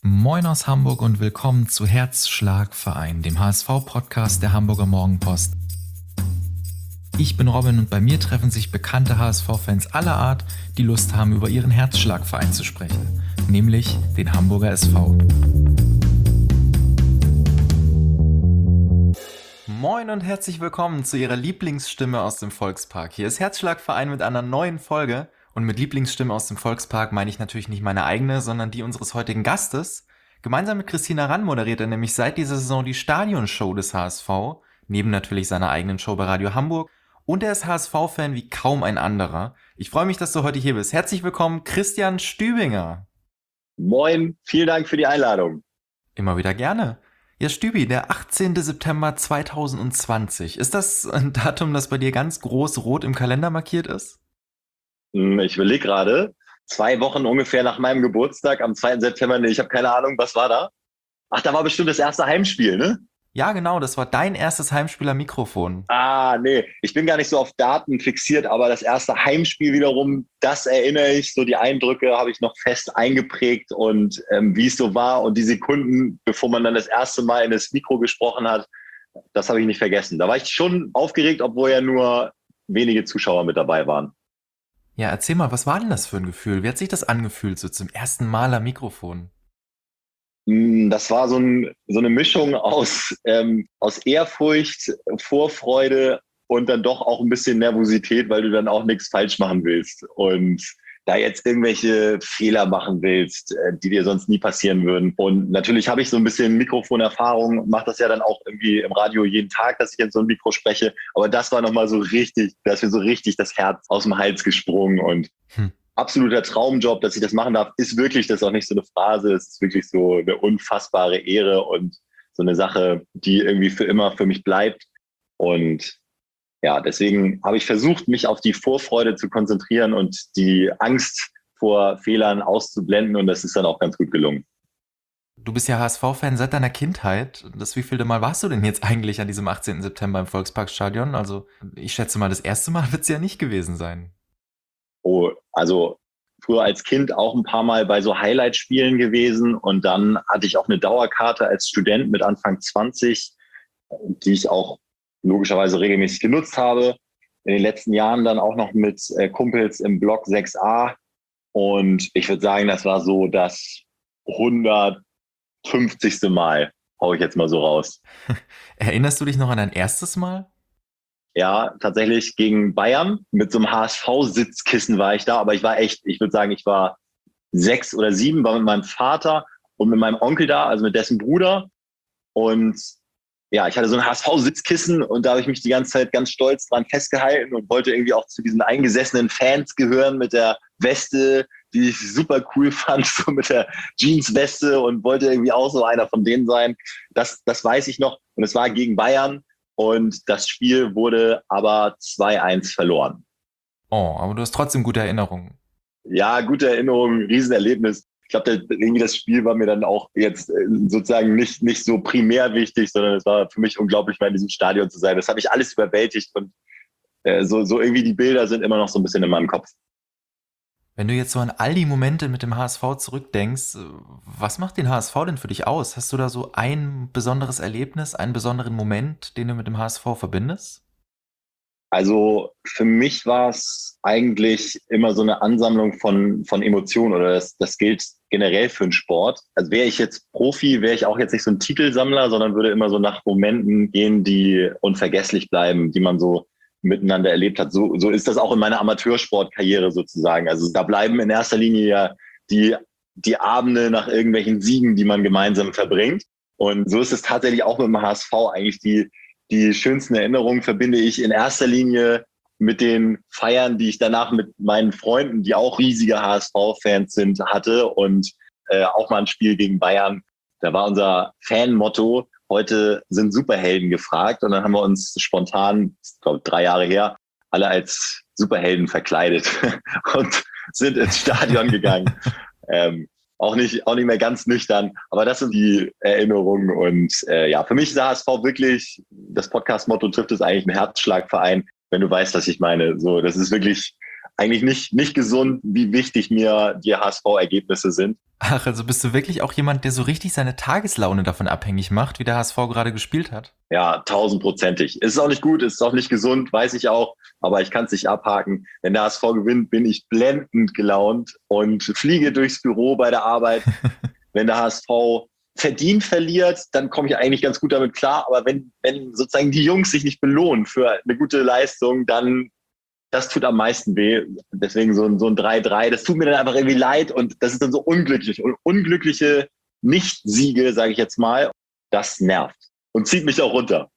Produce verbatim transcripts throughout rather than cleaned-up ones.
Moin aus Hamburg und willkommen zu Herzschlagverein, dem H S V-Podcast der Hamburger Morgenpost. Ich bin Robin und bei mir treffen sich bekannte H S V-Fans aller Art, die Lust haben, über ihren Herzschlagverein zu sprechen, nämlich den Hamburger S V. Moin und herzlich willkommen zu Ihrer Lieblingsstimme aus dem Volkspark. Hier ist Herzschlagverein mit einer neuen Folge. Und mit Lieblingsstimme aus dem Volkspark meine ich natürlich nicht meine eigene, sondern die unseres heutigen Gastes. Gemeinsam mit Christina Rann moderiert er nämlich seit dieser Saison die Stadionshow des H S V, neben natürlich seiner eigenen Show bei Radio Hamburg. Und er ist H S V-Fan wie kaum ein anderer. Ich freue mich, dass du heute hier bist. Herzlich willkommen, Christian Stübinger. Moin, vielen Dank für die Einladung. Immer wieder gerne. Ja, Stübi, der achtzehnten September zweitausendzwanzig. Ist das ein Datum, das bei dir ganz groß rot im Kalender markiert ist? Ich überlege gerade, zwei Wochen ungefähr nach meinem Geburtstag, am zweiten September, nee, ich habe keine Ahnung, was war da? Ach, da war bestimmt das erste Heimspiel, ne? Ja, genau, das war dein erstes Heimspiel am Mikrofon. Ah, nee, ich bin gar nicht so auf Daten fixiert, aber das erste Heimspiel wiederum, das erinnere ich, so die Eindrücke habe ich noch fest eingeprägt und ähm, wie es so war und die Sekunden, bevor man dann das erste Mal in das Mikro gesprochen hat, das habe ich nicht vergessen. Da war ich schon aufgeregt, obwohl ja nur wenige Zuschauer mit dabei waren. Ja, erzähl mal, was war denn das für ein Gefühl? Wie hat sich das angefühlt, so zum ersten Mal am Mikrofon? Das war so, ein, so eine Mischung aus, ähm, aus Ehrfurcht, Vorfreude und dann doch auch ein bisschen Nervosität, weil du dann auch nichts falsch machen willst. Und da jetzt irgendwelche Fehler machen willst, äh, die dir sonst nie passieren würden. Und natürlich habe ich so ein bisschen Mikrofonerfahrung, mache das ja dann auch irgendwie im Radio jeden Tag, dass ich in so ein Mikro spreche. Aber das war nochmal so richtig, da ist mir so richtig das Herz aus dem Hals gesprungen. Und hm. absoluter Traumjob, dass ich das machen darf, ist wirklich, das ist auch nicht so eine Phrase, es ist wirklich so eine unfassbare Ehre und so eine Sache, die irgendwie für immer für mich bleibt. Und ja, deswegen habe ich versucht, mich auf die Vorfreude zu konzentrieren und die Angst vor Fehlern auszublenden und das ist dann auch ganz gut gelungen. Du bist ja H S V-Fan seit deiner Kindheit. Das wievielte Mal warst du denn jetzt eigentlich an diesem achtzehnten September im Volksparkstadion? Also ich schätze mal, das erste Mal wird es ja nicht gewesen sein. Oh, also früher als Kind auch ein paar Mal bei so Highlight-Spielen gewesen und dann hatte ich auch eine Dauerkarte als Student mit Anfang zwanzig, die ich auch logischerweise regelmäßig genutzt habe. In den letzten Jahren dann auch noch mit äh, Kumpels im Block sechs a. Und ich würde sagen, das war so das hundertfünfzigste Mal, hau ich jetzt mal so raus. Erinnerst du dich noch an dein erstes Mal? Ja, tatsächlich gegen Bayern. Mit so einem H S V-Sitzkissen war ich da. Aber ich war echt, ich würde sagen, ich war sechs oder sieben, war mit meinem Vater und mit meinem Onkel da, also mit dessen Bruder. Und ja, ich hatte so ein H S V-Sitzkissen und da habe ich mich die ganze Zeit ganz stolz dran festgehalten und wollte irgendwie auch zu diesen eingesessenen Fans gehören mit der Weste, die ich super cool fand, so mit der Jeans-Weste und wollte irgendwie auch so einer von denen sein. Das, das weiß ich noch. Und es war gegen Bayern und das Spiel wurde aber zwei eins verloren. Oh, aber du hast trotzdem gute Erinnerungen. Ja, gute Erinnerungen, Riesenerlebnis. Ich glaube, irgendwie das Spiel war mir dann auch jetzt sozusagen nicht, nicht so primär wichtig, sondern es war für mich unglaublich, mal in diesem Stadion zu sein. Das habe ich alles überwältigt und äh, so, so irgendwie die Bilder sind immer noch so ein bisschen in meinem Kopf. Wenn du jetzt so an all die Momente mit dem H S V zurückdenkst, was macht den H S V denn für dich aus? Hast du da so ein besonderes Erlebnis, einen besonderen Moment, den du mit dem H S V verbindest? Also für mich war es eigentlich immer so eine Ansammlung von, von Emotionen oder das, das gilt generell für den Sport. Also wäre ich jetzt Profi, wäre ich auch jetzt nicht so ein Titelsammler, sondern würde immer so nach Momenten gehen, die unvergesslich bleiben, die man so miteinander erlebt hat. So, so ist das auch in meiner Amateursportkarriere sozusagen. Also da bleiben in erster Linie ja die, die Abende nach irgendwelchen Siegen, die man gemeinsam verbringt. Und so ist es tatsächlich auch mit dem H S V eigentlich die Die schönsten Erinnerungen verbinde ich in erster Linie mit den Feiern, die ich danach mit meinen Freunden, die auch riesige H S V-Fans sind, hatte und äh, auch mal ein Spiel gegen Bayern. Da war unser Fan-Motto, heute sind Superhelden gefragt und dann haben wir uns spontan, ich glaube drei Jahre her, alle als Superhelden verkleidet und sind ins Stadion gegangen. ähm, Auch nicht, auch nicht mehr ganz nüchtern, aber das sind die Erinnerungen und äh, ja, für mich ist der H S V wirklich, das Podcast-Motto trifft es eigentlich, ein Herzschlagverein, wenn du weißt, was ich meine. So, das ist wirklich eigentlich nicht, nicht gesund, wie wichtig mir die H S V-Ergebnisse sind. Ach, also bist du wirklich auch jemand, der so richtig seine Tageslaune davon abhängig macht, wie der H S V gerade gespielt hat? Ja, tausendprozentig. Es ist auch nicht gut, es ist auch nicht gesund, weiß ich auch, aber ich kann es nicht abhaken. Wenn der H S V gewinnt, bin ich blendend gelaunt und fliege durchs Büro bei der Arbeit. Wenn der H S V verdient verliert, dann komme ich eigentlich ganz gut damit klar. Aber wenn, wenn sozusagen die Jungs sich nicht belohnen für eine gute Leistung, dann das tut am meisten weh. Deswegen so ein, so ein drei drei, das tut mir dann einfach irgendwie leid und das ist dann so unglücklich. Und unglückliche Nicht-Siege, sage ich jetzt mal, das nervt und zieht mich auch runter.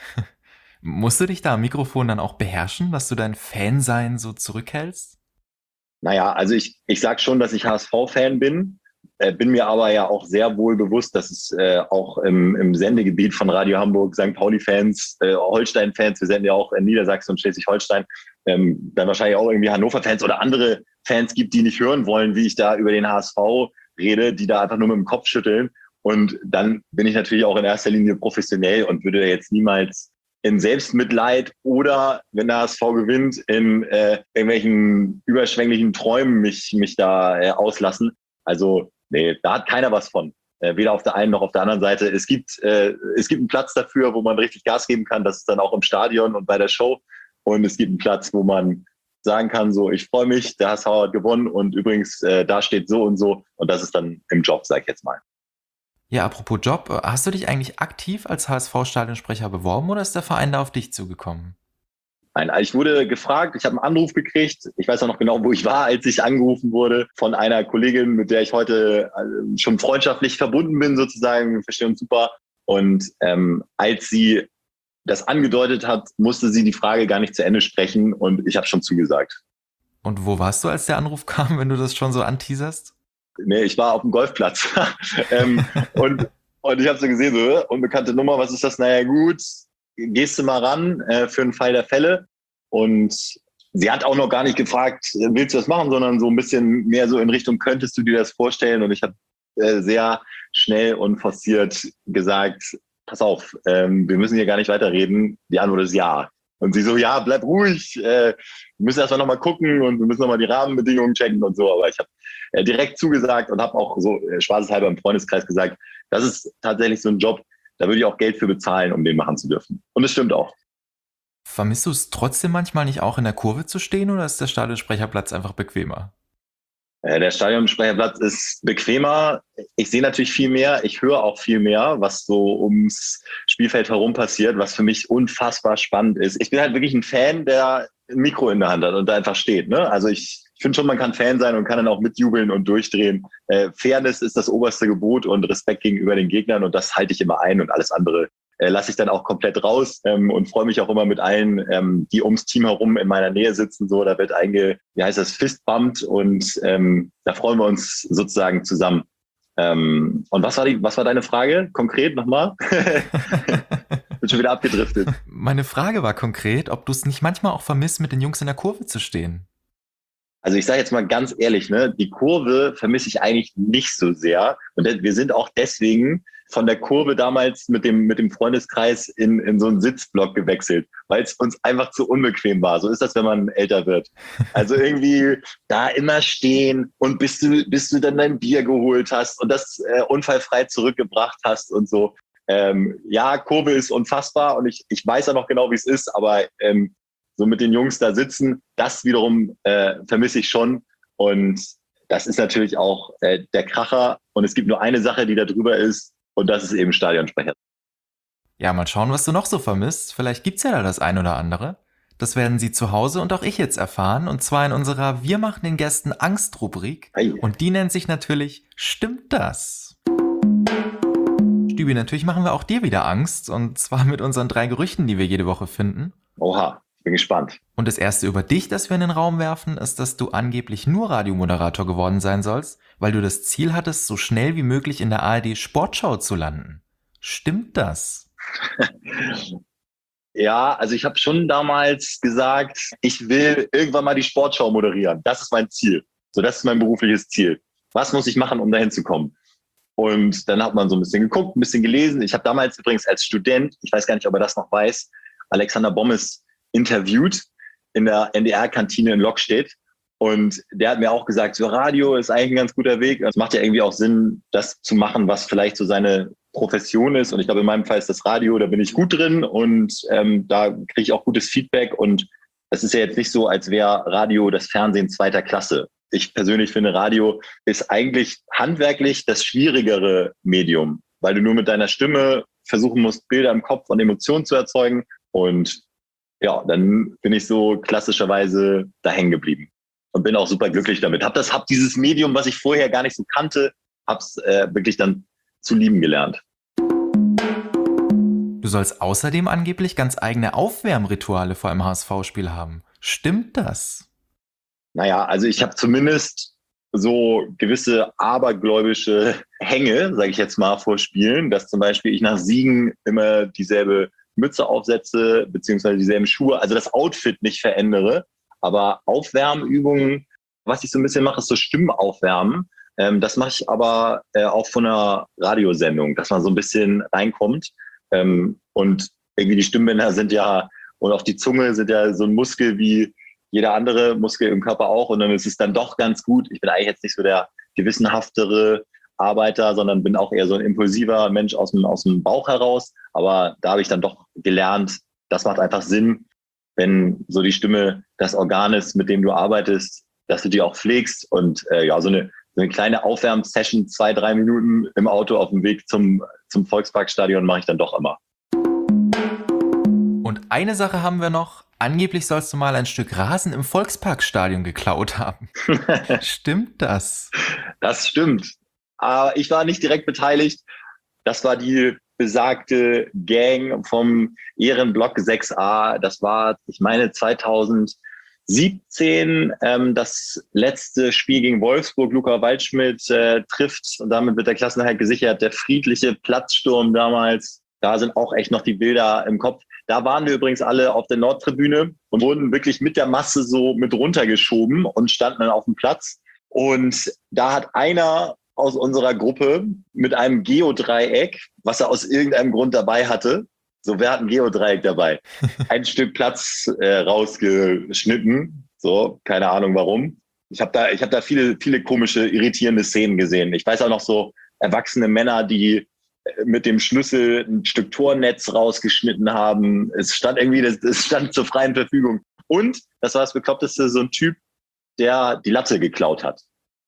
Musst du dich da am Mikrofon dann auch beherrschen, dass du dein Fansein so zurückhältst? Naja, also ich, ich sage schon, dass ich H S V-Fan bin, äh, bin mir aber ja auch sehr wohl bewusst, dass es äh, auch im, im Sendegebiet von Radio Hamburg, Sankt Pauli-Fans, äh, Holstein-Fans, wir senden ja auch in Niedersachsen und Schleswig-Holstein, ähm, dann wahrscheinlich auch irgendwie Hannover-Fans oder andere Fans gibt, die nicht hören wollen, wie ich da über den H S V rede, die da einfach nur mit dem Kopf schütteln. Und dann bin ich natürlich auch in erster Linie professionell und würde jetzt niemals in Selbstmitleid oder, wenn der H S V gewinnt, in äh, irgendwelchen überschwänglichen Träumen mich, mich da äh, auslassen. Also nee, da hat keiner was von. Äh, weder auf der einen noch auf der anderen Seite. Es gibt, äh, es gibt einen Platz dafür, wo man richtig Gas geben kann. Das ist dann auch im Stadion und bei der Show. Und es gibt einen Platz, wo man sagen kann, so, ich freue mich, der H S V hat gewonnen und übrigens, äh, da steht so und so. Und das ist dann im Job, sag ich jetzt mal. Ja, apropos Job, hast du dich eigentlich aktiv als H S V-Stadionsprecher beworben oder ist der Verein da auf dich zugekommen? Nein, ich wurde gefragt, ich habe einen Anruf gekriegt. Ich weiß auch noch genau, wo ich war, als ich angerufen wurde von einer Kollegin, mit der ich heute schon freundschaftlich verbunden bin sozusagen. Wir verstehen uns super. Und ähm, als sie das angedeutet hat, musste sie die Frage gar nicht zu Ende sprechen und ich habe schon zugesagt. Und wo warst du, als der Anruf kam, wenn du das schon so anteaserst? Nee, ich war auf dem Golfplatz ähm, und, und ich habe so gesehen, so, unbekannte Nummer, was ist das? Naja gut, gehst du mal ran äh, für einen Fall der Fälle. Und sie hat auch noch gar nicht gefragt, willst du das machen, sondern so ein bisschen mehr so in Richtung, könntest du dir das vorstellen? Und ich habe äh, sehr schnell und forciert gesagt, pass auf, ähm, wir müssen hier gar nicht weiterreden. Die Antwort ist ja. Und sie so, ja, bleib ruhig, äh, wir müssen erstmal nochmal gucken und wir müssen nochmal die Rahmenbedingungen checken und so. Aber ich habe äh, direkt zugesagt und habe auch so äh, spaßeshalber im Freundeskreis gesagt, das ist tatsächlich so ein Job, da würde ich auch Geld für bezahlen, um den machen zu dürfen. Und es stimmt auch. Vermisst du es trotzdem manchmal nicht auch in der Kurve zu stehen oder ist der Stadionsprecherplatz einfach bequemer? Der Stadionsprecherplatz ist bequemer. Ich sehe natürlich viel mehr, ich höre auch viel mehr, was so ums Spielfeld herum passiert, was für mich unfassbar spannend ist. Ich bin halt wirklich ein Fan, der ein Mikro in der Hand hat und da einfach steht. Ne? Also ich, ich finde schon, man kann Fan sein und kann dann auch mitjubeln und durchdrehen. Äh, Fairness ist das oberste Gebot und Respekt gegenüber den Gegnern und das halte ich immer ein und alles andere äh, lasse ich dann auch komplett raus ähm, und freue mich auch immer mit allen, ähm, die ums Team herum in meiner Nähe sitzen. So, da wird einge, wie heißt das, fistbumpt und ähm, da freuen wir uns sozusagen zusammen. Ähm, und was war die, was war deine Frage konkret nochmal? Bin schon wieder abgedriftet. Meine Frage war konkret, ob du es nicht manchmal auch vermisst, mit den Jungs in der Kurve zu stehen. Also ich sage jetzt mal ganz ehrlich, ne, die Kurve vermisse ich eigentlich nicht so sehr. Und wir sind auch deswegen von der Kurve damals mit dem, mit dem Freundeskreis in, in so einen Sitzblock gewechselt, weil es uns einfach zu unbequem war. So ist das, wenn man älter wird. Also irgendwie da immer stehen und bis du, bis du dann dein Bier geholt hast und das äh, unfallfrei zurückgebracht hast und so. Ähm, ja, Kurve ist unfassbar und ich, ich weiß ja noch genau, wie es ist, aber ähm, so mit den Jungs da sitzen, das wiederum äh, vermisse ich schon. Und das ist natürlich auch äh, der Kracher. Und es gibt nur eine Sache, die da drüber ist. Und das ist eben Stadionsprecher. Ja, mal schauen, was du noch so vermisst. Vielleicht gibt's ja da das ein oder andere. Das werden Sie zu Hause und auch ich jetzt erfahren. Und zwar in unserer Wir machen den Gästen Angst-Rubrik. Hey. Und die nennt sich natürlich Stimmt das? Stübi, natürlich machen wir auch dir wieder Angst. Und zwar mit unseren drei Gerüchten, die wir jede Woche finden. Oha. Bin gespannt. Und das erste über dich, das wir in den Raum werfen, ist, dass du angeblich nur Radiomoderator geworden sein sollst, weil du das Ziel hattest, so schnell wie möglich in der A R D Sportschau zu landen. Stimmt das? Ja, also ich habe schon damals gesagt, ich will irgendwann mal die Sportschau moderieren. Das ist mein Ziel. So, das ist mein berufliches Ziel. Was muss ich machen, um dahin zu kommen? Und dann hat man so ein bisschen geguckt, ein bisschen gelesen. Ich habe damals übrigens als Student, ich weiß gar nicht, ob er das noch weiß, Alexander Bommes interviewt in der N D R-Kantine in Lokstedt. Und der hat mir auch gesagt, so Radio ist eigentlich ein ganz guter Weg. Es macht ja irgendwie auch Sinn, das zu machen, was vielleicht so seine Profession ist. Und ich glaube, in meinem Fall ist das Radio, da bin ich gut drin und ähm, da kriege ich auch gutes Feedback. Und es ist ja jetzt nicht so, als wäre Radio das Fernsehen zweiter Klasse. Ich persönlich finde, Radio ist eigentlich handwerklich das schwierigere Medium, weil du nur mit deiner Stimme versuchen musst, Bilder im Kopf und Emotionen zu erzeugen. Und ja, dann bin ich so klassischerweise da hängen geblieben und bin auch super glücklich damit. Hab das, hab dieses Medium, was ich vorher gar nicht so kannte, hab's äh, wirklich dann zu lieben gelernt. Du sollst außerdem angeblich ganz eigene Aufwärmrituale vor einem H S V-Spiel haben. Stimmt das? Naja, also ich habe zumindest so gewisse abergläubische Hänge, sage ich jetzt mal, vor Spielen, dass zum Beispiel ich nach Siegen immer dieselbe Mütze aufsetze, beziehungsweise dieselben Schuhe, also das Outfit nicht verändere. Aber Aufwärmübungen, was ich so ein bisschen mache, ist so Stimmaufwärmen. Ähm, das mache ich aber äh, auch von einer Radiosendung, dass man so ein bisschen reinkommt. Ähm, und irgendwie die Stimmbänder sind ja, und auch die Zunge sind ja so ein Muskel wie jeder andere Muskel im Körper auch. Und dann ist es dann doch ganz gut. Ich bin eigentlich jetzt nicht so der gewissenhaftere Arbeiter, sondern bin auch eher so ein impulsiver Mensch aus dem, aus dem Bauch heraus. Aber da habe ich dann doch gelernt, das macht einfach Sinn, wenn so die Stimme das Organ ist, mit dem du arbeitest, dass du die auch pflegst. Und äh, ja, so eine, so eine kleine Aufwärmsession, zwei, drei Minuten im Auto auf dem Weg zum, zum Volksparkstadion mache ich dann doch immer. Und eine Sache haben wir noch. Angeblich sollst du mal ein Stück Rasen im Volksparkstadion geklaut haben. Stimmt das? Das stimmt. Aber ich war nicht direkt beteiligt. Das war die besagte Gang vom Ehrenblock sechs a. Das war, ich meine, zweitausendsiebzehn ähm, das letzte Spiel gegen Wolfsburg. Luca Waldschmidt äh, trifft und damit wird der Klassenerhalt gesichert. Der friedliche Platzsturm damals. Da sind auch echt noch die Bilder im Kopf. Da waren wir übrigens alle auf der Nordtribüne und wurden wirklich mit der Masse so mit runtergeschoben und standen dann auf dem Platz. Und da hat einer aus unserer Gruppe mit einem Geodreieck, was er aus irgendeinem Grund dabei hatte, so, wer hat ein Geodreieck dabei? Ein Stück Platz äh, rausgeschnitten. So, keine Ahnung warum. Ich habe da, ich habe da viele, viele komische, irritierende Szenen gesehen. Ich weiß auch noch so erwachsene Männer, die mit dem Schlüssel ein Stück Tornetz rausgeschnitten haben. Es stand irgendwie, das, es stand zur freien Verfügung. Und, das war das Bekloppteste, so ein Typ, der die Latte geklaut hat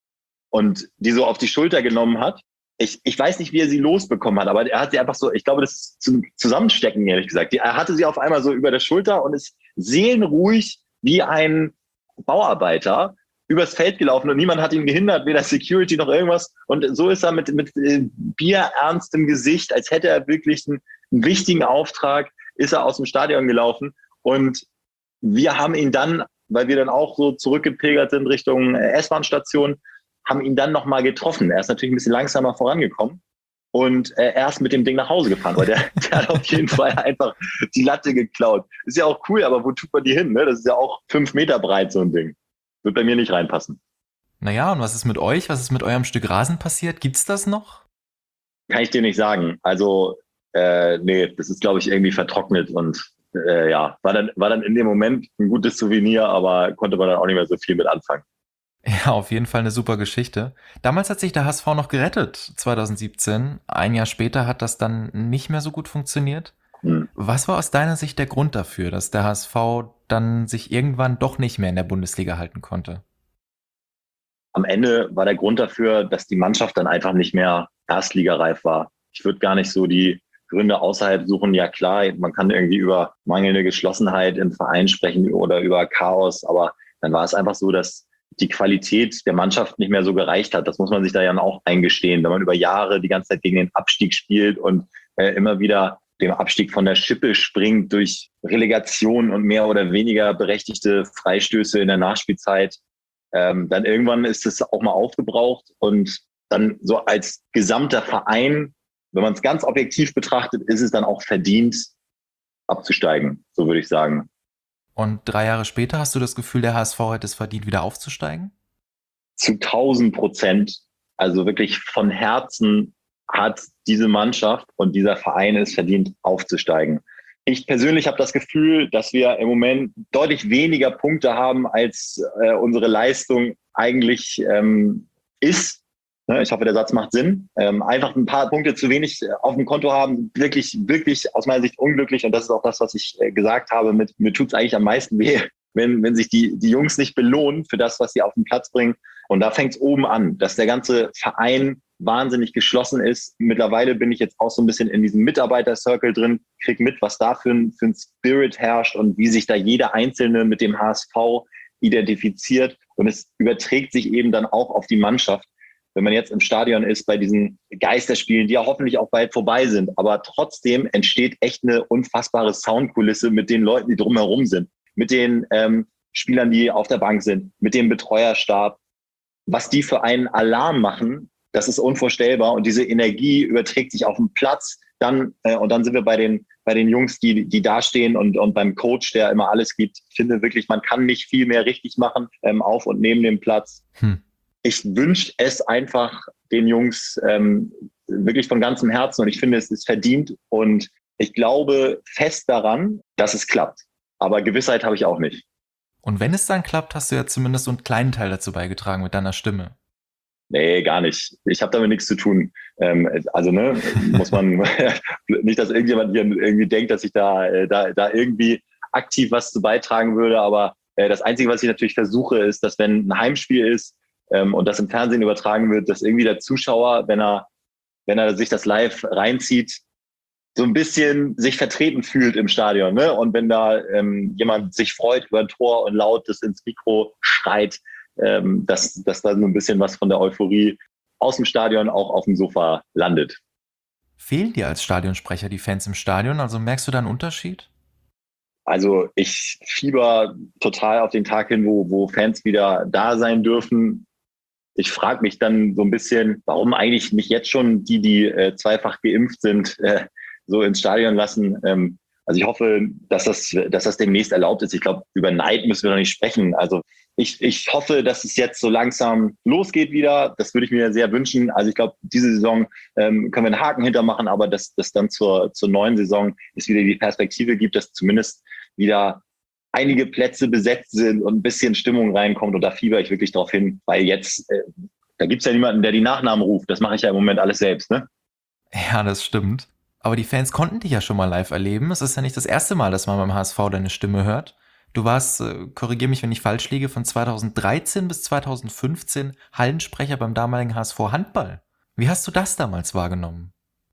und die so auf die Schulter genommen hat. Ich, ich weiß nicht, wie er sie losbekommen hat, aber er hat sie einfach so, ich glaube, das ist zum Zusammenstecken, ehrlich gesagt. Die, er hatte sie auf einmal so über der Schulter und ist seelenruhig wie ein Bauarbeiter übers Feld gelaufen und niemand hat ihn gehindert, weder Security noch irgendwas. Und so ist er mit, mit äh, bierernstem Gesicht, als hätte er wirklich einen, einen wichtigen Auftrag, ist er aus dem Stadion gelaufen. Und wir haben ihn dann, weil wir dann auch so zurückgepilgert sind Richtung äh, S-Bahn-Station, haben ihn dann nochmal getroffen. Er ist natürlich ein bisschen langsamer vorangekommen und äh, er ist mit dem Ding nach Hause gefahren, weil der, der hat auf jeden Fall einfach die Latte geklaut. Ist ja auch cool, aber wo tut man die hin? Ne? Das ist ja auch fünf Meter breit, so ein Ding. Wird bei mir nicht reinpassen. Naja, und was ist mit euch? Was ist mit eurem Stück Rasen passiert? Gibt's das noch? Kann ich dir nicht sagen. Also, äh, nee, das ist, glaube ich, irgendwie vertrocknet und äh, ja, war dann, war dann in dem Moment ein gutes Souvenir, aber konnte man dann auch nicht mehr so viel mit anfangen. Ja, auf jeden Fall eine super Geschichte. Damals hat sich der H S V noch gerettet, zweitausendsiebzehn. Ein Jahr später hat das dann nicht mehr so gut funktioniert. Hm. Was war aus deiner Sicht der Grund dafür, dass der H S V dann sich irgendwann doch nicht mehr in der Bundesliga halten konnte? Am Ende war der Grund dafür, dass die Mannschaft dann einfach nicht mehr erstligareif war. Ich würde gar nicht so die Gründe außerhalb suchen. Ja klar, man kann irgendwie über mangelnde Geschlossenheit im Verein sprechen oder über Chaos, aber dann war es einfach so, dass die Qualität der Mannschaft nicht mehr so gereicht hat. Das muss man sich da ja auch eingestehen, wenn man über Jahre die ganze Zeit gegen den Abstieg spielt und äh, immer wieder dem Abstieg von der Schippe springt durch Relegation und mehr oder weniger berechtigte Freistöße in der Nachspielzeit. Ähm, dann irgendwann ist es auch mal aufgebraucht und dann so als gesamter Verein, wenn man es ganz objektiv betrachtet, ist es dann auch verdient, abzusteigen, so würde ich sagen. Und drei Jahre später hast du das Gefühl, der H S V hätte es verdient, wieder aufzusteigen? Zu tausend Prozent. Also wirklich von Herzen hat diese Mannschaft und dieser Verein es verdient, aufzusteigen. Ich persönlich habe das Gefühl, dass wir im Moment deutlich weniger Punkte haben, als äh, unsere Leistung eigentlich ähm, ist. Ne, ich hoffe, der Satz macht Sinn. Ähm, einfach ein paar Punkte zu wenig auf dem Konto haben, wirklich, wirklich aus meiner Sicht unglücklich. Und das ist auch das, was ich äh, gesagt habe. Mit, mir tut es eigentlich am meisten weh, wenn, wenn sich die, die Jungs nicht belohnen für das, was sie auf den Platz bringen. Und da fängt es oben an, dass der ganze Verein wahnsinnig geschlossen ist. Mittlerweile bin ich jetzt auch so ein bisschen in diesem Mitarbeiter-Circle drin, krieg mit, was da für ein, für ein Spirit herrscht und wie sich da jeder Einzelne mit dem H S V identifiziert. Und es überträgt sich eben dann auch auf die Mannschaft. Wenn man jetzt im Stadion ist bei diesen Geisterspielen, die ja hoffentlich auch bald vorbei sind, aber trotzdem entsteht echt eine unfassbare Soundkulisse mit den Leuten, die drumherum sind, mit den ähm, Spielern, die auf der Bank sind, mit dem Betreuerstab. Was die für einen Alarm machen, das ist unvorstellbar. Und diese Energie überträgt sich auf den Platz. Dann, äh, und dann sind wir bei den, bei den Jungs, die, die da stehen und, und beim Coach, der immer alles gibt. Ich finde wirklich, man kann nicht viel mehr richtig machen, ähm, auf und neben dem Platz. Hm. Ich wünsche es einfach den Jungs ähm, wirklich von ganzem Herzen. Und ich finde, es ist verdient. Und ich glaube fest daran, dass es klappt. Aber Gewissheit habe ich auch nicht. Und wenn es dann klappt, hast du ja zumindest so einen kleinen Teil dazu beigetragen mit deiner Stimme. Nee, gar nicht. Ich habe damit nichts zu tun. Ähm, also ne, muss man nicht, dass irgendjemand hier irgendwie denkt, dass ich da, äh, da, da irgendwie aktiv was zu beitragen würde. Aber äh, das Einzige, was ich natürlich versuche, ist, dass wenn ein Heimspiel ist ähm, und das im Fernsehen übertragen wird, dass irgendwie der Zuschauer, wenn er, wenn er sich das live reinzieht, so ein bisschen sich vertreten fühlt im Stadion. Ne? Und wenn da ähm, jemand sich freut über ein Tor und laut das ins Mikro schreit, ähm, dass, dass da so ein bisschen was von der Euphorie aus dem Stadion auch auf dem Sofa landet. Fehlen dir als Stadionsprecher die Fans im Stadion? Also merkst du da einen Unterschied? Also ich fieber total auf den Tag hin, wo, wo Fans wieder da sein dürfen. Ich frage mich dann so ein bisschen, warum eigentlich nicht jetzt schon die, die äh, zweifach geimpft sind, äh, so ins Stadion lassen. Ähm, also ich hoffe, dass das, dass das demnächst erlaubt ist. Ich glaube, über Neid müssen wir noch nicht sprechen. Also ich, ich hoffe, dass es jetzt so langsam losgeht wieder. Das würde ich mir sehr wünschen. Also ich glaube, diese Saison ähm, können wir einen Haken hintermachen, aber dass das dann zur, zur neuen Saison es wieder die Perspektive gibt, dass zumindest wieder einige Plätze besetzt sind und ein bisschen Stimmung reinkommt. Und da fieber ich wirklich drauf hin, weil jetzt, äh, da gibt's ja niemanden, der die Nachnamen ruft. Das mache ich ja im Moment alles selbst, ne? Ja, das stimmt. Aber die Fans konnten dich ja schon mal live erleben. Es ist ja nicht das erste Mal, dass man beim H S V deine Stimme hört. Du warst, äh, korrigier mich, wenn ich falsch liege, von zweitausenddreizehn bis zweitausendfünfzehn Hallensprecher beim damaligen H S V Handball. Wie hast du das damals wahrgenommen?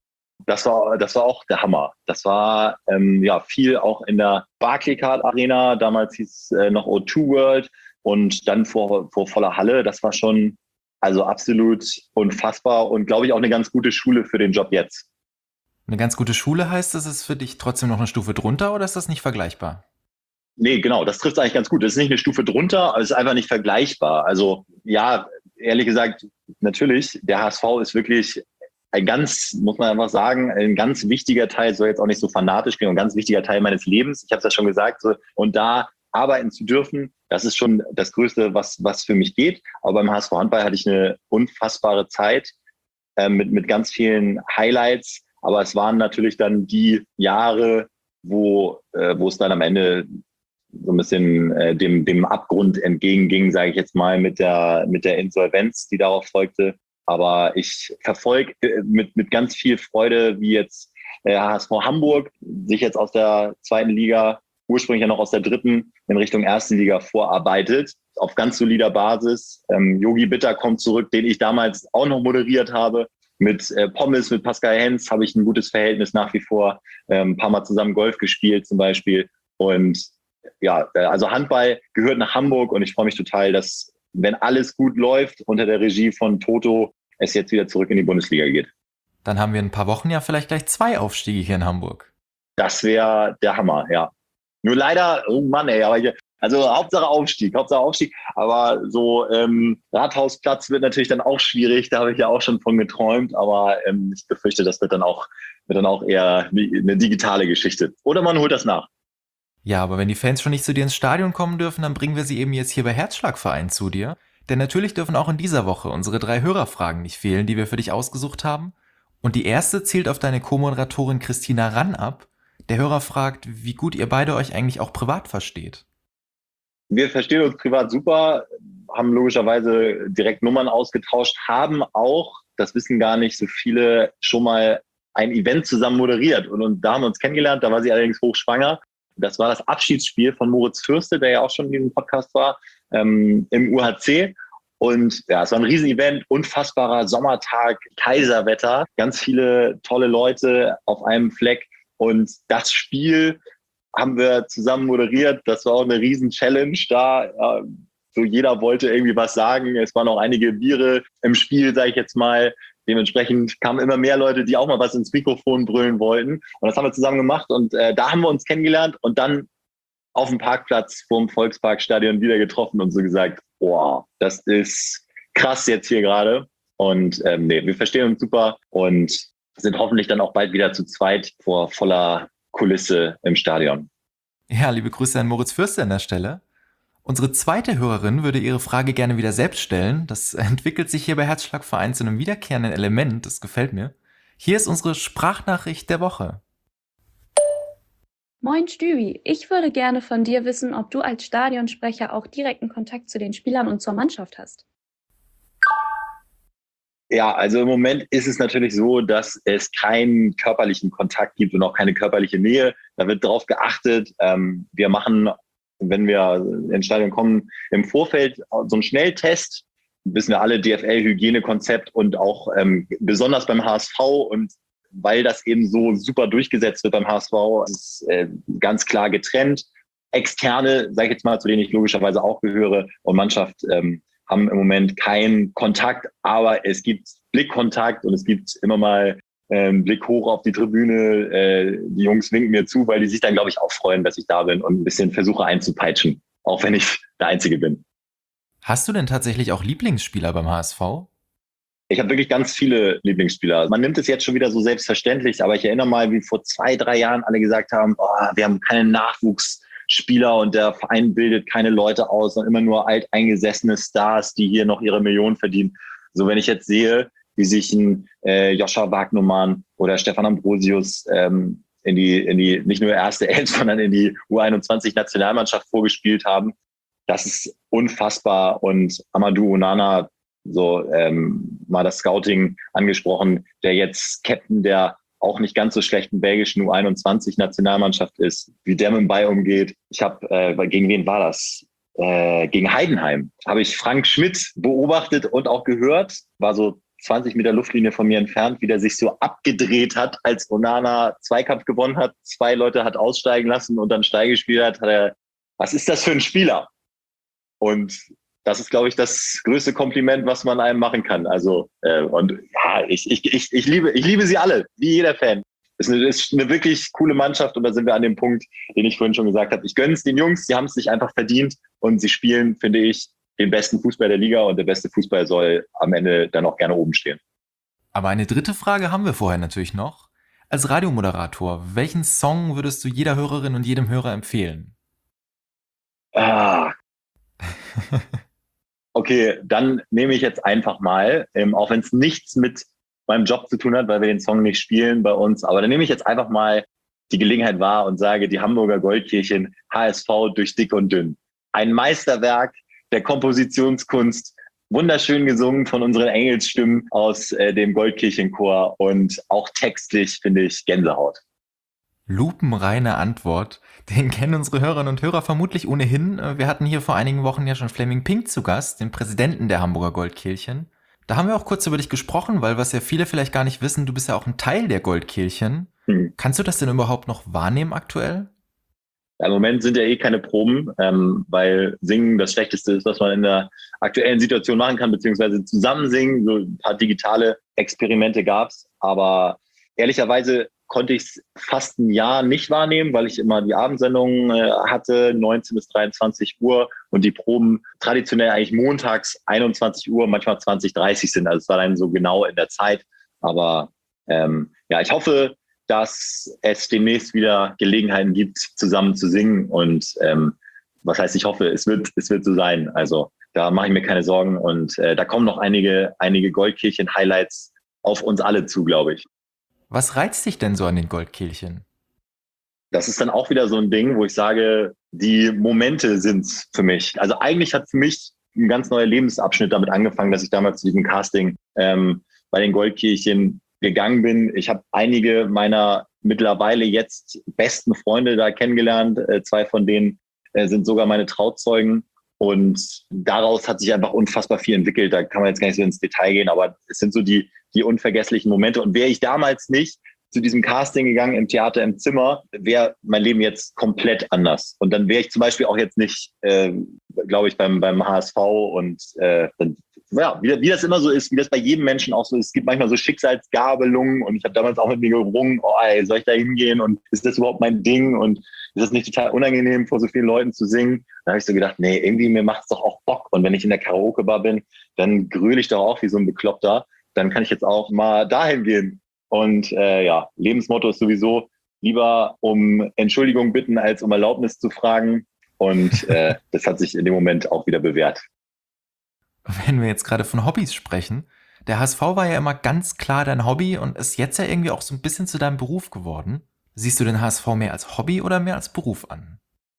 Das war, das war auch der Hammer. Das war ähm, ja viel auch in der Barclaycard Arena. Damals hieß es äh, noch O zwei World und dann vor, vor voller Halle. Das war schon also absolut unfassbar und glaube ich auch eine ganz gute Schule für den Job jetzt. Eine ganz gute Schule heißt, ist es für dich trotzdem noch eine Stufe drunter oder ist das nicht vergleichbar? Nee, genau, das trifft eigentlich ganz gut. Das ist nicht eine Stufe drunter, aber es ist einfach nicht vergleichbar. Also ja, ehrlich gesagt, natürlich, der H S V ist wirklich ein ganz, muss man einfach sagen, ein ganz wichtiger Teil, soll jetzt auch nicht so fanatisch klingen, ein ganz wichtiger Teil meines Lebens. Ich habe es ja schon gesagt. So, und da arbeiten zu dürfen, das ist schon das Größte, was, was für mich geht. Aber beim H S V Handball hatte ich eine unfassbare Zeit äh, mit, mit ganz vielen Highlights. Aber es waren natürlich dann die Jahre, wo, äh, wo es dann am Ende so ein bisschen äh, dem, dem Abgrund entgegenging, sage ich jetzt mal, mit der, mit der Insolvenz, die darauf folgte. Aber ich verfolge äh, mit, mit ganz viel Freude, wie jetzt der H S V Hamburg sich jetzt aus der zweiten Liga, ursprünglich ja noch aus der dritten, in Richtung erste Liga vorarbeitet, auf ganz solider Basis. Ähm, Yogi Bitter kommt zurück, den ich damals auch noch moderiert habe. Mit äh, Pommes, mit Pascal Hens habe ich ein gutes Verhältnis nach wie vor. Ähm, ein paar Mal zusammen Golf gespielt zum Beispiel. Und ja, also Handball gehört nach Hamburg und ich freue mich total, dass, wenn alles gut läuft, unter der Regie von Toto, es jetzt wieder zurück in die Bundesliga geht. Dann haben wir in ein paar Wochen ja vielleicht gleich zwei Aufstiege hier in Hamburg. Das wäre der Hammer, ja. Nur leider, oh Mann, ey, aber hier, also Hauptsache Aufstieg, Hauptsache Aufstieg, aber so ähm, Rathausplatz wird natürlich dann auch schwierig, da habe ich ja auch schon von geträumt, aber ähm, ich befürchte, das wird dann auch, wird dann auch eher eine digitale Geschichte. Oder man holt das nach. Ja, aber wenn die Fans schon nicht zu dir ins Stadion kommen dürfen, dann bringen wir sie eben jetzt hier bei Herzschlagverein zu dir. Denn natürlich dürfen auch in dieser Woche unsere drei Hörerfragen nicht fehlen, die wir für dich ausgesucht haben. Und die erste zielt auf deine Co-Moderatorin Christina Rann ab, Der Hörer fragt, wie gut ihr beide euch eigentlich auch privat versteht. Wir verstehen uns privat super, haben logischerweise direkt Nummern ausgetauscht, haben auch, das wissen gar nicht so viele, schon mal ein Event zusammen moderiert. Und, und da haben wir uns kennengelernt, da war sie allerdings hochschwanger. Das war das Abschiedsspiel von Moritz Fürste, der ja auch schon in diesem Podcast war, ähm, im U H C. Und ja, es war ein Riesenevent, unfassbarer Sommertag, Kaiserwetter, ganz viele tolle Leute auf einem Fleck. Und das Spiel haben wir zusammen moderiert. Das war auch eine Riesen-Challenge da. Ja, so jeder wollte irgendwie was sagen. Es waren auch einige Biere im Spiel, sage ich jetzt mal. Dementsprechend kamen immer mehr Leute, die auch mal was ins Mikrofon brüllen wollten. Und das haben wir zusammen gemacht. Und äh, da haben wir uns kennengelernt und dann auf dem Parkplatz vorm Volksparkstadion wieder getroffen und so gesagt, boah, das ist krass jetzt hier gerade. Und ähm, nee, wir verstehen uns super und sind hoffentlich dann auch bald wieder zu zweit vor voller Kulisse im Stadion. Ja, liebe Grüße an Moritz Fürste an der Stelle. Unsere zweite Hörerin würde ihre Frage gerne wieder selbst stellen. Das entwickelt sich hier bei Herzschlagverein zu einem wiederkehrenden Element. Das gefällt mir. Hier ist unsere Sprachnachricht der Woche. Moin Stübi, ich würde gerne von dir wissen, ob du als Stadionsprecher auch direkten Kontakt zu den Spielern und zur Mannschaft hast. Ja, also im Moment ist es natürlich so, dass es keinen körperlichen Kontakt gibt und auch keine körperliche Nähe. Da wird drauf geachtet. Ähm, wir machen, wenn wir ins Stadion kommen, im Vorfeld so einen Schnelltest. Wissen wir alle, D F L-Hygienekonzept und auch ähm, besonders beim H S V und weil das eben so super durchgesetzt wird beim H S V, ist äh, ganz klar getrennt. Externe, sage ich jetzt mal, zu denen ich logischerweise auch gehöre, und Mannschaft ähm, haben im Moment keinen Kontakt, aber es gibt Blickkontakt und es gibt immer mal äh, einen Blick hoch auf die Tribüne. Äh, die Jungs winken mir zu, weil die sich dann, glaube ich, auch freuen, dass ich da bin und ein bisschen versuche einzupeitschen, auch wenn ich der Einzige bin. Hast du denn tatsächlich auch Lieblingsspieler beim H S V? Ich habe wirklich ganz viele Lieblingsspieler. Man nimmt es jetzt schon wieder so selbstverständlich, aber ich erinnere mal, wie vor zwei, drei Jahren alle gesagt haben, oh, wir haben keine Nachwuchsspieler und der Verein bildet keine Leute aus, sondern immer nur alteingesessene Stars, die hier noch ihre Millionen verdienen. So, wenn ich jetzt sehe, wie sich ein äh, Joscha Wagnumann oder Stefan Ambrosius ähm, in die, in die nicht nur erste Elf, sondern in die U einundzwanzig Nationalmannschaft vorgespielt haben, das ist unfassbar. Und Amadou Onana, so ähm, mal das Scouting angesprochen, der jetzt Captain der auch nicht ganz so schlechten belgischen U einundzwanzig Nationalmannschaft ist, wie der mit dem Ball umgeht. Ich habe, äh, gegen wen war das? Äh, gegen Heidenheim habe ich Frank Schmidt beobachtet und auch gehört, war so zwanzig Meter Luftlinie von mir entfernt, wie der sich so abgedreht hat, als Onana Zweikampf gewonnen hat, zwei Leute hat aussteigen lassen und dann Steigespiel hat, hat er, was ist das für ein Spieler? Und das ist, glaube ich, das größte Kompliment, was man einem machen kann. Also, äh, und ja, ich, ich, ich, ich, liebe, ich liebe sie alle, wie jeder Fan. Es ist eine, ist eine wirklich coole Mannschaft und da sind wir an dem Punkt, den ich vorhin schon gesagt habe. Ich gönne es den Jungs, die haben es sich einfach verdient und sie spielen, finde ich, den besten Fußball der Liga und der beste Fußball soll am Ende dann auch gerne oben stehen. Aber eine dritte Frage haben wir vorher natürlich noch. Als Radiomoderator, welchen Song würdest du jeder Hörerin und jedem Hörer empfehlen? Ah. Okay, dann nehme ich jetzt einfach mal, ähm, auch wenn es nichts mit meinem Job zu tun hat, weil wir den Song nicht spielen bei uns, aber dann nehme ich jetzt einfach mal die Gelegenheit wahr und sage, die Hamburger Goldkirchen, H S V durch dick und dünn. Ein Meisterwerk der Kompositionskunst, wunderschön gesungen von unseren Engelsstimmen aus äh, dem Goldkirchenchor und auch textlich finde ich Gänsehaut. Lupenreine Antwort. Den kennen unsere Hörerinnen und Hörer vermutlich ohnehin. Wir hatten hier vor einigen Wochen ja schon Fleming Pink zu Gast, den Präsidenten der Hamburger Goldkirchen. Da haben wir auch kurz über dich gesprochen, weil was ja viele vielleicht gar nicht wissen, du bist ja auch ein Teil der Goldkirchen. Hm. Kannst du das denn überhaupt noch wahrnehmen aktuell? Ja, im Moment sind ja eh keine Proben, ähm, weil Singen das Schlechteste ist, was man in der aktuellen Situation machen kann, beziehungsweise zusammen singen. So ein paar digitale Experimente gab's, aber ehrlicherweise konnte ich es fast ein Jahr nicht wahrnehmen, weil ich immer die Abendsendungen äh, hatte, neunzehn bis dreiundzwanzig Uhr und die Proben traditionell eigentlich montags einundzwanzig Uhr, manchmal zwanzig, dreißig sind. Also es war dann so genau in der Zeit. Aber ähm, ja, ich hoffe, dass es demnächst wieder Gelegenheiten gibt, zusammen zu singen. Und ähm, was heißt, ich hoffe, es wird, es wird so sein. Also da mache ich mir keine Sorgen. Und äh, da kommen noch einige, einige Goldkirchen-Highlights auf uns alle zu, glaube ich. Was reizt dich denn so an den Goldkirchen? das ist dann auch wieder so ein Ding, wo ich sage, die Momente sind's für mich. Also eigentlich hat für mich ein ganz neuer Lebensabschnitt damit angefangen, dass ich damals zu diesem Casting ähm, bei den Goldkehlchen gegangen bin. Ich habe einige meiner mittlerweile jetzt besten Freunde da kennengelernt. Äh, zwei von denen äh, sind sogar meine Trauzeugen. Und daraus hat sich einfach unfassbar viel entwickelt. Da kann man jetzt gar nicht so ins Detail gehen, aber es sind so die, die unvergesslichen Momente. Und wäre ich damals nicht zu diesem Casting gegangen im Theater im Zimmer, wäre mein Leben jetzt komplett anders. Und dann wäre ich zum Beispiel auch jetzt nicht, äh, glaube ich, beim, beim H S V und äh, dann, ja, wie, wie das immer so ist, wie das bei jedem Menschen auch so ist. Es gibt manchmal so Schicksalsgabelungen und ich habe damals auch mit mir gerungen, oh ey, soll ich da hingehen und ist das überhaupt mein Ding und ist das nicht total unangenehm, vor so vielen Leuten zu singen? Da habe ich so gedacht, nee, irgendwie mir macht es doch auch Bock. Und wenn ich in der Karaoke-Bar bin, dann gröle ich doch auch wie so ein Bekloppter. Dann kann ich jetzt auch mal dahin gehen. Und äh, ja, Lebensmotto ist sowieso lieber um Entschuldigung bitten, als um Erlaubnis zu fragen. Und äh, das hat sich in dem Moment auch wieder bewährt. Wenn wir jetzt gerade von Hobbys sprechen, der H S V war ja immer ganz klar dein Hobby und ist jetzt ja irgendwie auch so ein bisschen zu deinem Beruf geworden. Siehst du den H S V mehr als Hobby oder mehr als Beruf an?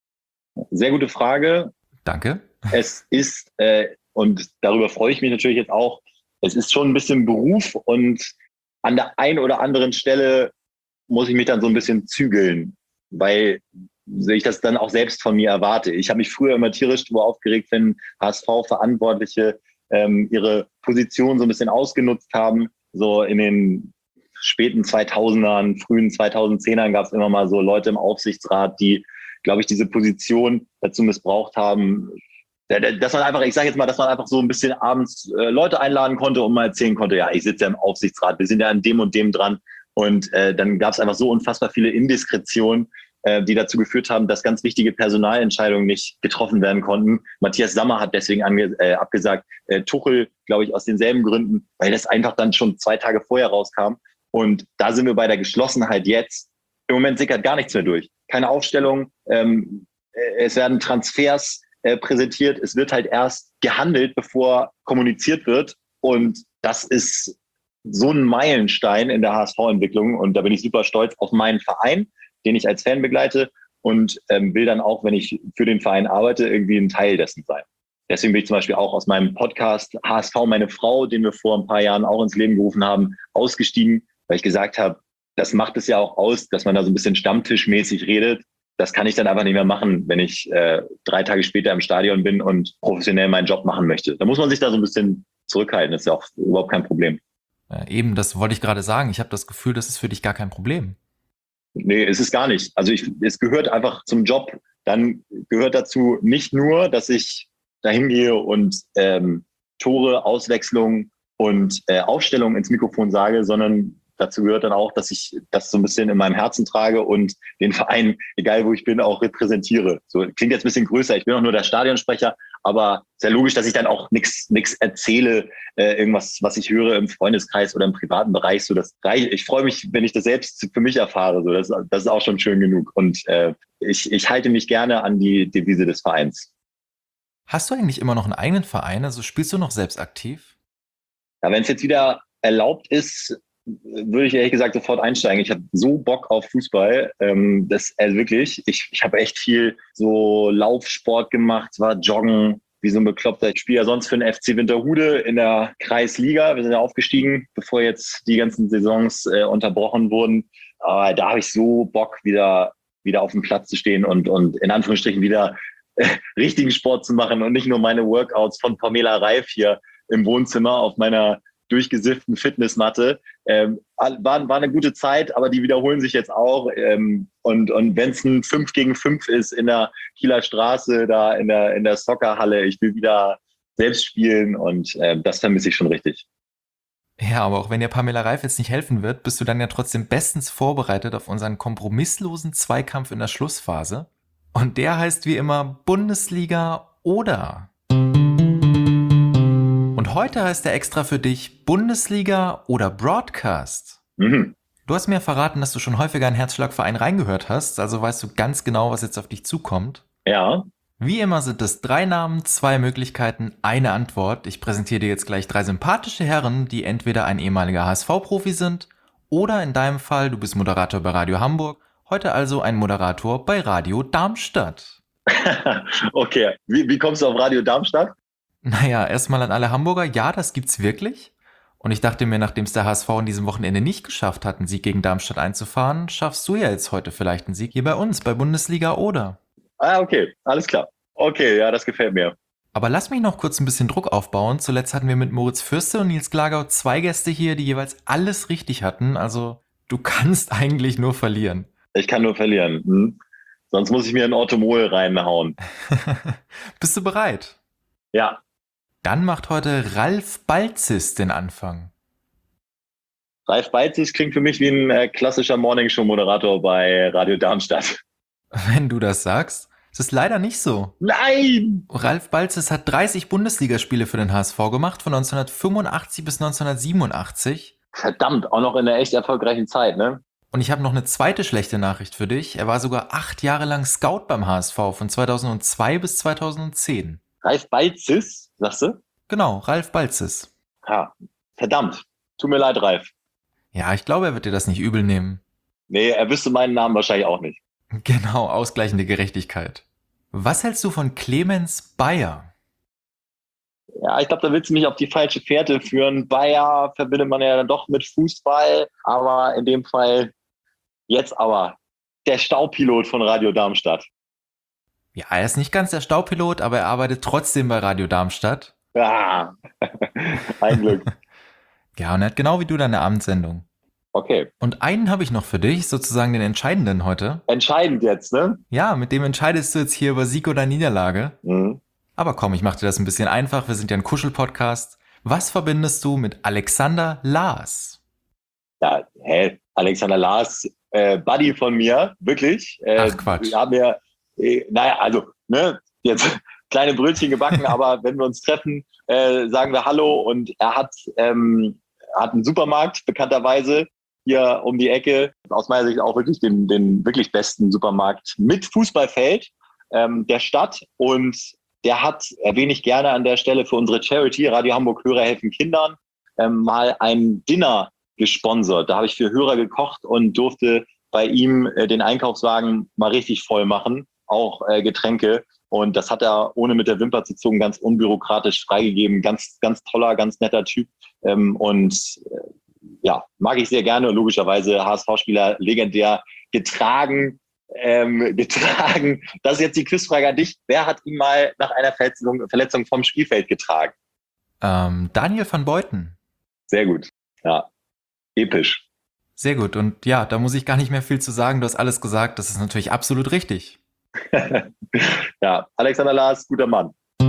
Sehr gute Frage. Danke. Es ist, äh, und darüber freue ich mich natürlich jetzt auch, es ist schon ein bisschen Beruf und an der einen oder anderen Stelle muss ich mich dann so ein bisschen zügeln, weil ich das dann auch selbst von mir erwarte. Ich habe mich früher immer tierisch darüber aufgeregt, wenn H S V-Verantwortliche ähm, ihre Position so ein bisschen ausgenutzt haben. So in den späten zweitausendern, frühen zweitausendzehnern gab es immer mal so Leute im Aufsichtsrat, die, glaube ich, diese Position dazu missbraucht haben, dass man einfach, ich sage jetzt mal, dass man einfach so ein bisschen abends äh, Leute einladen konnte und mal erzählen konnte, ja, ich sitze ja im Aufsichtsrat, wir sind ja an dem und dem dran. Und äh, dann gab es einfach so unfassbar viele Indiskretionen, äh, die dazu geführt haben, dass ganz wichtige Personalentscheidungen nicht getroffen werden konnten. Matthias Sammer hat deswegen ange- äh, abgesagt, äh, Tuchel, glaube ich, aus denselben Gründen, weil das einfach dann schon zwei Tage vorher rauskam. Und da sind wir bei der Geschlossenheit jetzt. Im Moment sickert gar nichts mehr durch. Keine Aufstellung, ähm, es werden Transfers äh, präsentiert. Es wird halt erst gehandelt, bevor kommuniziert wird. Und das ist so ein Meilenstein in der H S V-Entwicklung. Und da bin ich super stolz auf meinen Verein, den ich als Fan begleite und ähm, will dann auch, wenn ich für den Verein arbeite, irgendwie ein Teil dessen sein. Deswegen bin ich zum Beispiel auch aus meinem Podcast H S V meine Frau, den wir vor ein paar Jahren auch ins Leben gerufen haben, ausgestiegen, weil ich gesagt habe, das macht es ja auch aus, dass man da so ein bisschen stammtischmäßig redet. Das kann ich dann einfach nicht mehr machen, wenn ich äh, drei Tage später im Stadion bin und professionell meinen Job machen möchte. Da muss man sich da so ein bisschen zurückhalten. Das ist ja auch überhaupt kein Problem. Ja, eben, das wollte ich gerade sagen. Ich habe das Gefühl, das ist für dich gar kein Problem. Nee, es ist gar nicht. Also ich, es gehört einfach zum Job. Dann gehört dazu nicht nur, dass ich dahin gehe und ähm, Tore, Auswechslung und äh, Aufstellung ins Mikrofon sage, sondern dazu gehört dann auch, dass ich das so ein bisschen in meinem Herzen trage und den Verein, egal wo ich bin, auch repräsentiere. So klingt jetzt ein bisschen größer. Ich bin auch nur der Stadionsprecher, aber sehr logisch, dass ich dann auch nichts nichts erzähle, äh, irgendwas, was ich höre im Freundeskreis oder im privaten Bereich. So das reicht. Ich freue mich, wenn ich das selbst für mich erfahre. So das, das ist auch schon schön genug. Und äh, ich ich halte mich gerne an die Devise des Vereins. Hast du eigentlich immer noch einen eigenen Verein? Also spielst du noch selbst aktiv? Ja, wenn es jetzt wieder erlaubt ist, würde ich ehrlich gesagt sofort einsteigen. Ich habe so Bock auf Fußball. Ähm, das also wirklich. Ich, ich habe echt viel so Laufsport gemacht, war Joggen, wie so ein Bekloppter. Ich spiele ja sonst für den F C Winterhude in der Kreisliga. Wir sind ja aufgestiegen, bevor jetzt die ganzen Saisons äh, unterbrochen wurden. Aber da habe ich so Bock, wieder wieder auf dem Platz zu stehen und und in Anführungsstrichen wieder äh, richtigen Sport zu machen und nicht nur meine Workouts von Pamela Reif hier im Wohnzimmer auf meiner durchgesifften Fitnessmatte. Ähm, war, war eine gute Zeit, aber die wiederholen sich jetzt auch. Ähm, und und wenn es ein fünf gegen fünf ist in der Kieler Straße, da in der, in der Soccerhalle, ich will wieder selbst spielen und äh, das vermisse ich schon richtig. Ja, aber auch wenn dir Pamela Reif jetzt nicht helfen wird, bist du dann ja trotzdem bestens vorbereitet auf unseren kompromisslosen Zweikampf in der Schlussphase. Und der heißt wie immer Bundesliga oder. Und heute heißt er extra für dich Bundesliga oder Broadcast. Mhm. Du hast mir verraten, dass du schon häufiger in Herzschlagverein reingehört hast, also weißt du ganz genau, was jetzt auf dich zukommt. Ja. Wie immer sind es drei Namen, zwei Möglichkeiten, eine Antwort. Ich präsentiere dir jetzt gleich drei sympathische Herren, die entweder ein ehemaliger H S V-Profi sind oder in deinem Fall, du bist Moderator bei Radio Hamburg Heute also ein Moderator bei Radio Darmstadt. Okay, wie, wie kommst du auf Radio Darmstadt? Naja, erstmal an alle Hamburger, ja, das gibt's wirklich. Und ich dachte mir, nachdem es der H S V an diesem Wochenende nicht geschafft hat, einen Sieg gegen Darmstadt einzufahren, schaffst du ja jetzt heute vielleicht einen Sieg hier bei uns, bei Bundesliga Oder. Ah, okay, alles klar. Okay, ja, das gefällt mir. Aber lass mich noch kurz ein bisschen Druck aufbauen. Zuletzt hatten wir mit Moritz Fürste und Nils Glagau zwei Gäste hier, die jeweils alles richtig hatten. Also du kannst eigentlich nur verlieren. Ich kann nur verlieren. Hm? Sonst muss ich mir ein Orthomol reinhauen. Bist du bereit? Ja. Dann macht heute Ralf Balzis den Anfang. Ralf Balzis klingt für mich wie ein äh, klassischer Morningshow-Moderator bei Radio Darmstadt. Wenn du das sagst. Es ist leider nicht so. Nein! Ralf Balzis hat dreißig Bundesligaspiele für den H S V gemacht, von neunzehnhundertfünfundachtzig bis neunzehnhundertsiebenundachtzig. Verdammt, auch noch in einer echt erfolgreichen Zeit, ne? Und ich habe noch eine zweite schlechte Nachricht für dich. Er war sogar acht Jahre lang Scout beim H S V, von zweitausendzwei bis zweitausendzehn. Ralf Balzis, sagst du? Genau, Ralf Balzis. Ja, verdammt. Tut mir leid, Ralf. Ja, ich glaube, er wird dir das nicht übel nehmen. Nee, er wüsste meinen Namen wahrscheinlich auch nicht. Genau, ausgleichende Gerechtigkeit. Was hältst du von Clemens Bayer? Ja, ich glaube, da willst du mich auf die falsche Fährte führen. Bayer verbindet man ja dann doch mit Fußball, aber in dem Fall jetzt aber der Staupilot von Radio Darmstadt. Ja, er ist nicht ganz der Staupilot, aber er arbeitet trotzdem bei Radio Darmstadt. Ja, ein Glück. Ja, und er hat genau wie du deine Abendsendung. Okay. Und einen habe ich noch für dich, sozusagen den entscheidenden heute. Entscheidend jetzt, ne? Ja, mit dem entscheidest du jetzt hier über Sieg oder Niederlage. Mhm. Aber komm, ich mache dir das ein bisschen einfach. Wir sind ja ein Kuschel-Podcast. Was verbindest du mit Alexander Lars? Ja, hä? Alexander Lars, äh, Buddy von mir, wirklich. Äh, Ach, Quatsch. Wir haben ja, äh, naja, also, ne, jetzt kleine Brötchen gebacken, aber wenn wir uns treffen, äh, sagen wir Hallo und er hat, ähm, hat einen Supermarkt, bekannterweise, hier um die Ecke. Aus meiner Sicht auch wirklich den, den wirklich besten Supermarkt mit Fußballfeld ähm, der Stadt. Und der hat, erwähne ich gerne an der Stelle für unsere Charity, Radio Hamburg Hörer helfen Kindern, ähm, mal ein Dinner gesponsert. Da habe ich für Hörer gekocht und durfte bei ihm äh, den Einkaufswagen mal richtig voll machen, auch äh, Getränke. Und das hat er ohne mit der Wimper zu zucken ganz unbürokratisch freigegeben. Ganz, ganz toller, ganz netter Typ. Ähm, und äh, ja, mag ich sehr gerne. Logischerweise H S V-Spieler legendär getragen. Ähm, getragen. Das ist jetzt die Quizfrage an dich. Wer hat ihn mal nach einer Verletzung, Verletzung vom Spielfeld getragen? Ähm, Daniel van Beuten. Sehr gut. Ja, episch. Sehr gut. Und ja, da muss ich gar nicht mehr viel zu sagen. Du hast alles gesagt. Das ist natürlich absolut richtig. Ja, Alexander Lars, guter Mann.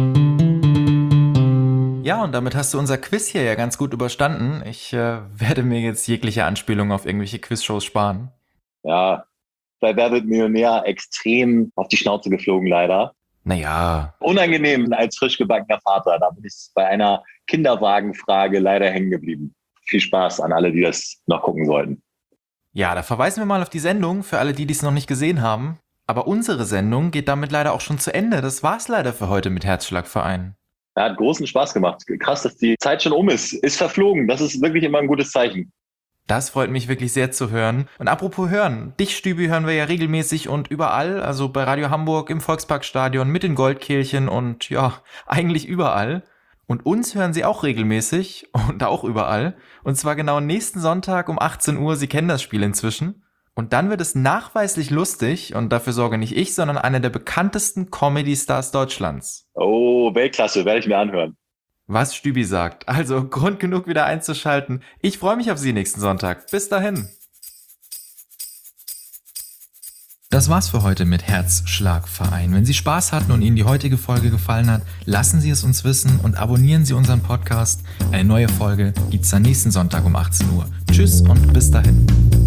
Ja, und damit hast du unser Quiz hier ja ganz gut überstanden. Ich äh, werde mir jetzt jegliche Anspielung auf irgendwelche Quizshows sparen. Ja, bei Wer wird Millionär extrem auf die Schnauze geflogen, leider. Naja. Unangenehm als frisch gebackener Vater. Da bin ich bei einer Kinderwagenfrage leider hängen geblieben. Viel Spaß an alle, die das noch gucken sollten. Ja, da verweisen wir mal auf die Sendung für alle, die dies noch nicht gesehen haben. Aber unsere Sendung geht damit leider auch schon zu Ende. Das war's leider für heute mit Herzschlagverein. Er hat großen Spaß gemacht. Krass, dass die Zeit schon um ist. Ist verflogen. Das ist wirklich immer ein gutes Zeichen. Das freut mich wirklich sehr zu hören. Und apropos hören, dich, Stübi, hören wir ja regelmäßig und überall. Also bei Radio Hamburg, im Volksparkstadion, mit den Goldkehlchen und ja, eigentlich überall. Und uns hören sie auch regelmäßig und auch überall. Und zwar genau nächsten Sonntag um achtzehn Uhr. Sie kennen das Spiel inzwischen. Und dann wird es nachweislich lustig und dafür sorge nicht ich, sondern einer der bekanntesten Comedy-Stars Deutschlands. Oh, Weltklasse, werde ich mir anhören. Was Stübi sagt. Also Grund genug wieder einzuschalten. Ich freue mich auf Sie nächsten Sonntag. Bis dahin. Das war's für heute mit Herzschlagverein. Wenn Sie Spaß hatten und Ihnen die heutige Folge gefallen hat, lassen Sie es uns wissen und abonnieren Sie unseren Podcast. Eine neue Folge gibt's dann nächsten Sonntag um achtzehn Uhr. Tschüss und bis dahin.